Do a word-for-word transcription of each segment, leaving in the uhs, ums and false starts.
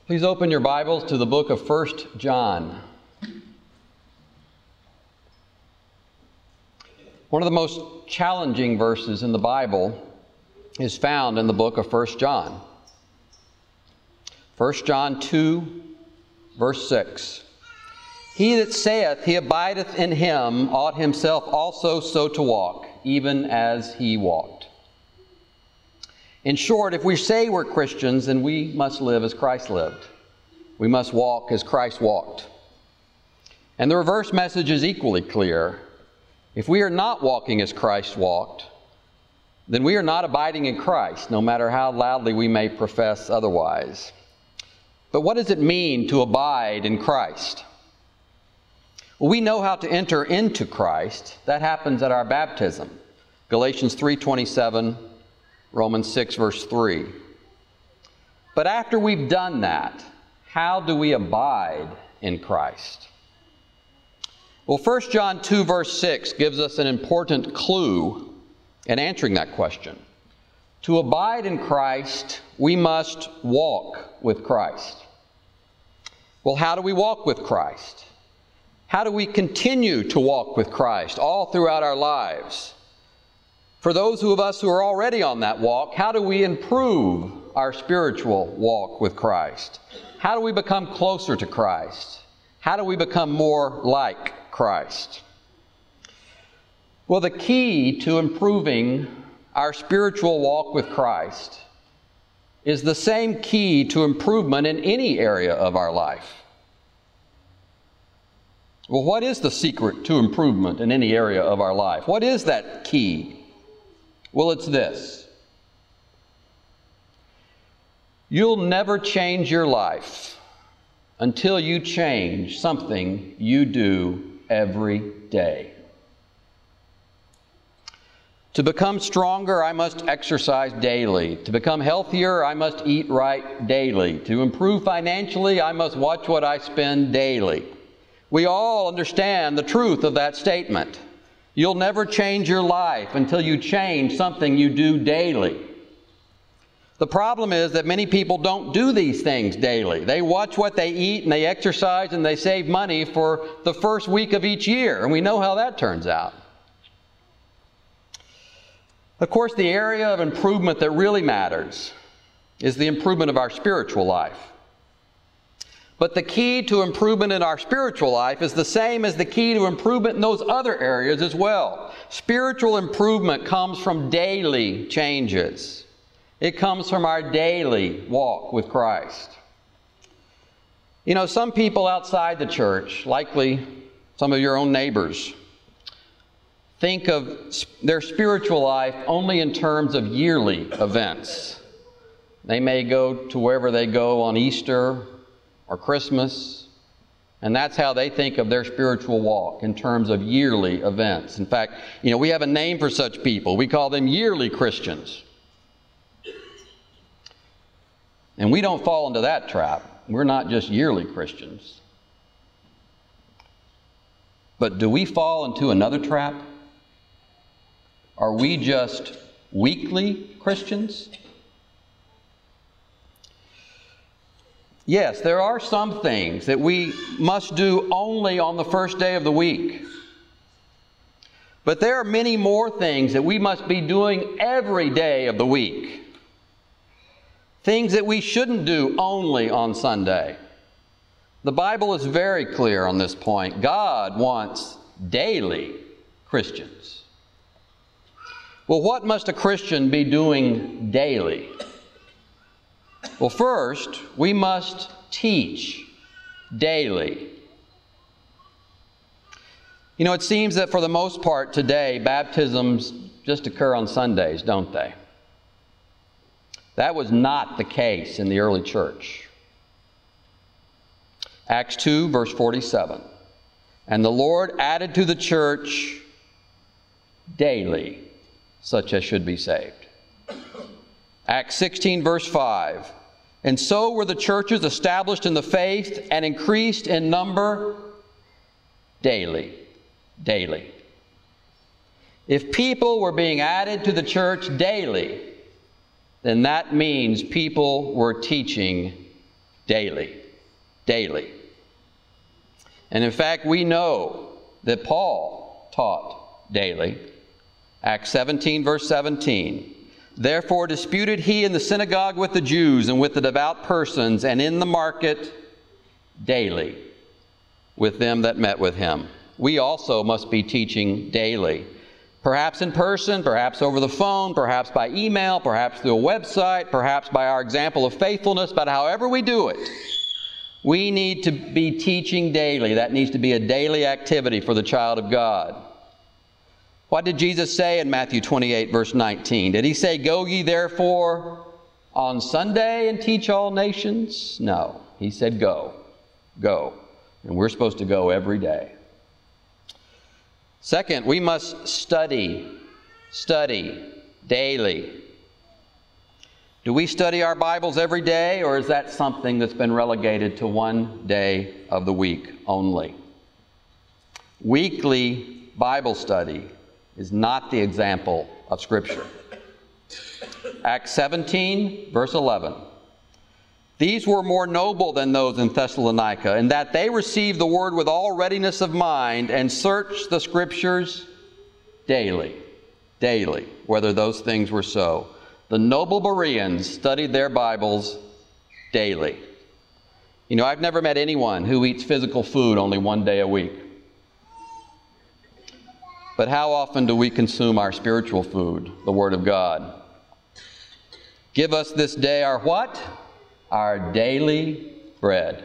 Please open your Bibles to the book of First John. One of the most challenging verses in the Bible is found in the book of First John. First John two, verse six. He that saith he abideth in him ought himself also so to walk, even as he walked. In short, if we say we're Christians, then we must live as Christ lived. We must walk as Christ walked. And the reverse message is equally clear. If we are not walking as Christ walked, then we are not abiding in Christ, no matter how loudly we may profess otherwise. But what does it mean to abide in Christ? Well, we know how to enter into Christ. That happens at our baptism. Galatians three twenty-seven, Romans six, verse three. But after we've done that, how do we abide in Christ? Well, First John two, verse six gives us an important clue in answering that question. To abide in Christ, we must walk with Christ. Well, how do we walk with Christ? How do we continue to walk with Christ all throughout our lives? For those of us who are already on that walk, how do we improve our spiritual walk with Christ? How do we become closer to Christ? How do we become more like Christ? Well, the key to improving our spiritual walk with Christ is the same key to improvement in any area of our life. Well, what is the secret to improvement in any area of our life? What is that key? Well, it's this. You'll never change your life until you change something you do every day. To become stronger, I must exercise daily. To become healthier, I must eat right daily. To improve financially, I must watch what I spend daily. We all understand the truth of that statement. You'll never change your life until you change something you do daily. The problem is that many people don't do these things daily. They watch what they eat and they exercise and they save money for the first week of each year, and we know how that turns out. Of course, the area of improvement that really matters is the improvement of our spiritual life. But the key to improvement in our spiritual life is the same as the key to improvement in those other areas as well. Spiritual improvement comes from daily changes. It comes from our daily walk with Christ. You know, some people outside the church, likely some of your own neighbors, think of their spiritual life only in terms of yearly events. They may go to wherever they go on Easter or Christmas, and that's how they think of their spiritual walk, in terms of yearly events. In fact, you know, we have a name for such people. We call them yearly Christians. And we don't fall into that trap. We're not just yearly Christians. But do we fall into another trap? Are we just weekly Christians? Yes, there are some things that we must do only on the first day of the week. But there are many more things that we must be doing every day of the week. Things that we shouldn't do only on Sunday. The Bible is very clear on this point. God wants daily Christians. Well, what must a Christian be doing daily? Well, first, we must teach daily. You know, it seems that for the most part today, baptisms just occur on Sundays, don't they? That was not the case in the early church. Acts two, verse forty-seven. And the Lord added to the church daily such as should be saved. Acts sixteen, verse five. And so were the churches established in the faith and increased in number daily. Daily. If people were being added to the church daily, then that means people were teaching daily. Daily. And in fact, we know that Paul taught daily. Acts seventeen, verse seventeen. Therefore disputed he in the synagogue with the Jews and with the devout persons, and in the market daily with them that met with him. We also must be teaching daily. Perhaps in person, perhaps over the phone, perhaps by email, perhaps through a website, perhaps by our example of faithfulness, but however we do it, we need to be teaching daily. That needs to be a daily activity for the child of God. What did Jesus say in Matthew twenty-eight, verse nineteen? Did he say, "Go ye therefore on Sunday and teach all nations"? No. He said, go. Go. And we're supposed to go every day. Second, we must study. Study daily. Do we study our Bibles every day, or is that something that's been relegated to one day of the week only? Weekly Bible study is not the example of Scripture. Acts seventeen, verse eleven. These were more noble than those in Thessalonica, in that they received the word with all readiness of mind and searched the Scriptures daily, daily, whether those things were so. The noble Bereans studied their Bibles daily. You know, I've never met anyone who eats physical food only one day a week. But how often do we consume our spiritual food, the Word of God? Give us this day our what? Our daily bread.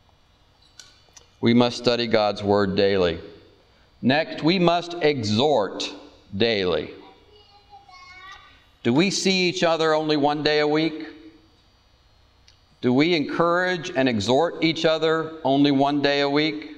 We must study God's Word daily. Next, we must exhort daily. Do we see each other only one day a week? Do we encourage and exhort each other only one day a week?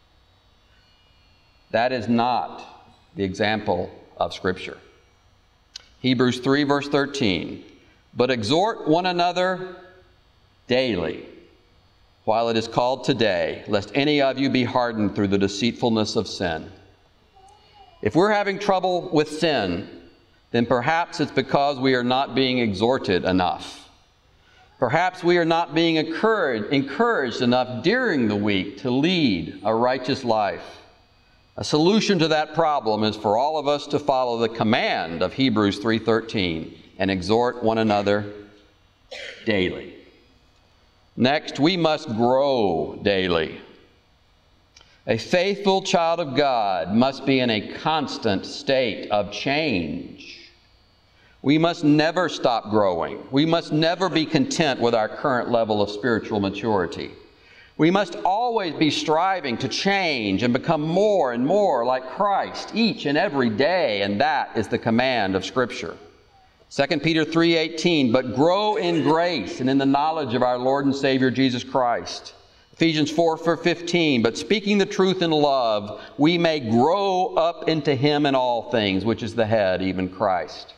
That is not the example of Scripture. Hebrews three, verse thirteen. But exhort one another daily, while it is called today, lest any of you be hardened through the deceitfulness of sin. If we're having trouble with sin, then perhaps it's because we are not being exhorted enough. Perhaps we are not being encouraged, encouraged enough during the week to lead a righteous life. A solution to that problem is for all of us to follow the command of Hebrews three thirteen and exhort one another daily. Next, we must grow daily. A faithful child of God must be in a constant state of change. We must never stop growing. We must never be content with our current level of spiritual maturity. We must always be striving to change and become more and more like Christ each and every day, and that is the command of Scripture. Second Peter three eighteen, but grow in grace and in the knowledge of our Lord and Savior Jesus Christ. Ephesians four fifteen, but speaking the truth in love, we may grow up into Him in all things, which is the head, even Christ.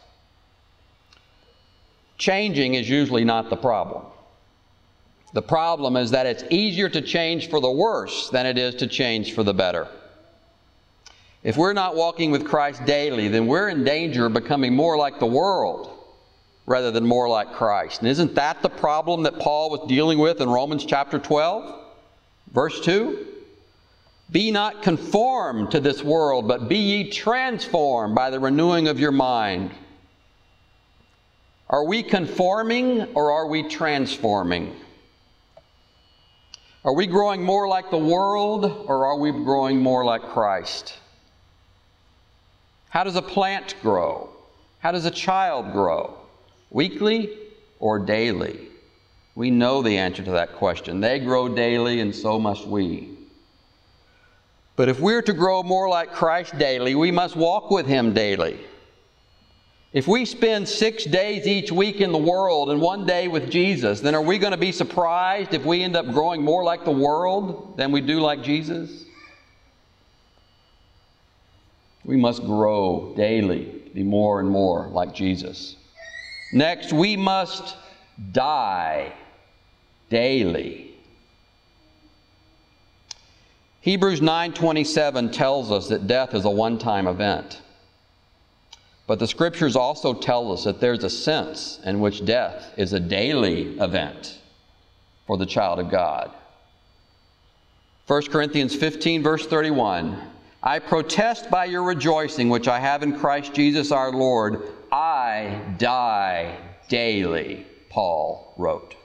Changing is usually not the problem. The problem is that it's easier to change for the worse than it is to change for the better. If we're not walking with Christ daily, then we're in danger of becoming more like the world rather than more like Christ. And isn't that the problem that Paul was dealing with in Romans chapter twelve, verse two? Be not conformed to this world, but be ye transformed by the renewing of your mind. Are we conforming or are we transforming? Are we growing more like the world or are we growing more like Christ? How does a plant grow? How does a child grow? Weekly or daily? We know the answer to that question. They grow daily and so must we. But if we're to grow more like Christ daily, we must walk with Him daily. If we spend six days each week in the world and one day with Jesus, then are we going to be surprised if we end up growing more like the world than we do like Jesus? We must grow daily, be more and more like Jesus. Next, we must die daily. Hebrews nine twenty-seven tells us that death is a one-time event. But the Scriptures also tell us that there's a sense in which death is a daily event. for the child of God. First Corinthians fifteen, verse thirty-one. I protest by your rejoicing, which I have in Christ Jesus our Lord, I die daily, Paul wrote.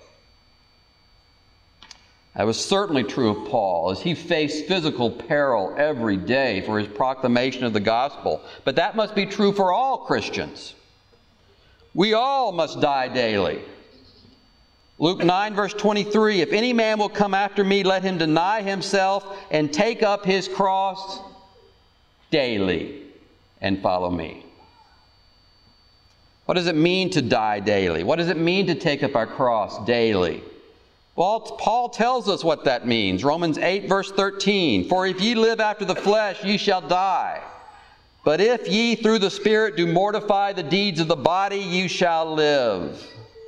That was certainly true of Paul, as he faced physical peril every day for his proclamation of the gospel. But that must be true for all Christians. We all must die daily. Luke nine, verse twenty-three, if any man will come after me, let him deny himself and take up his cross daily and follow me. What does it mean to die daily? What does it mean to take up our cross daily? Well, Paul tells us what that means. Romans eight, verse thirteen, for if ye live after the flesh, ye shall die. But if ye through the Spirit do mortify the deeds of the body, you shall live.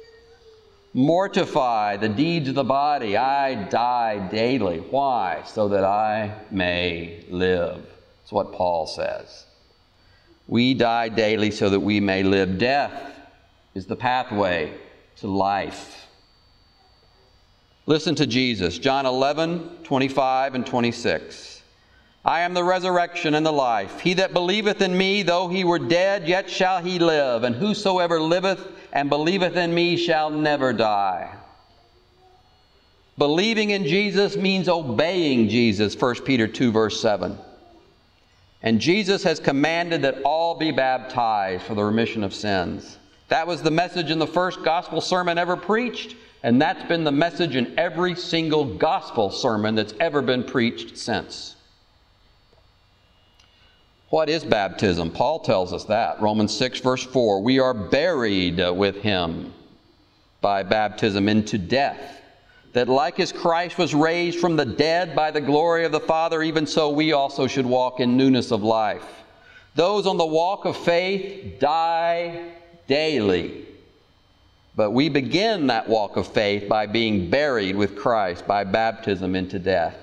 Mortify the deeds of the body. I die daily. Why? So that I may live. That's what Paul says. We die daily so that we may live. Death is the pathway to life. Listen to Jesus, John eleven, twenty-five and twenty-six. I am the resurrection and the life. He that believeth in me, though he were dead, yet shall he live. And whosoever liveth and believeth in me shall never die. Believing in Jesus means obeying Jesus, First Peter two, verse seven. And Jesus has commanded that all be baptized for the remission of sins. That was the message in the first gospel sermon ever preached, and that's been the message in every single gospel sermon that's ever been preached since. What is baptism? Paul tells us that. Romans six, verse four. We are buried with him by baptism into death, that like as Christ was raised from the dead by the glory of the Father, even so we also should walk in newness of life. Those on the walk of faith die daily. But we begin that walk of faith by being buried with Christ by baptism into death.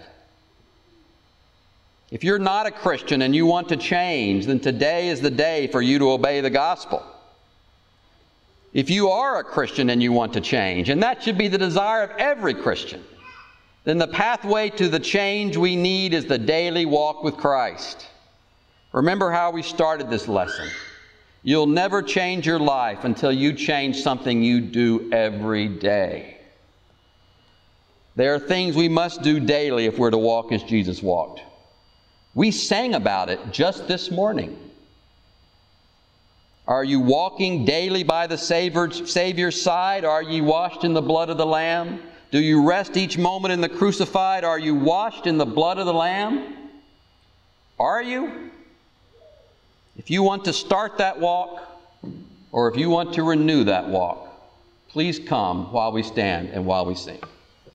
If you're not a Christian and you want to change, then today is the day for you to obey the gospel. If you are a Christian and you want to change, and that should be the desire of every Christian, then the pathway to the change we need is the daily walk with Christ. Remember how we started this lesson. You'll never change your life until you change something you do every day. There are things we must do daily if we're to walk as Jesus walked. We sang about it just this morning. Are you walking daily by the Savior's side? Are you washed in the blood of the Lamb? Do you rest each moment in the crucified? Are you washed in the blood of the Lamb? Are you? If you want to start that walk, or if you want to renew that walk, please come while we stand and while we sing.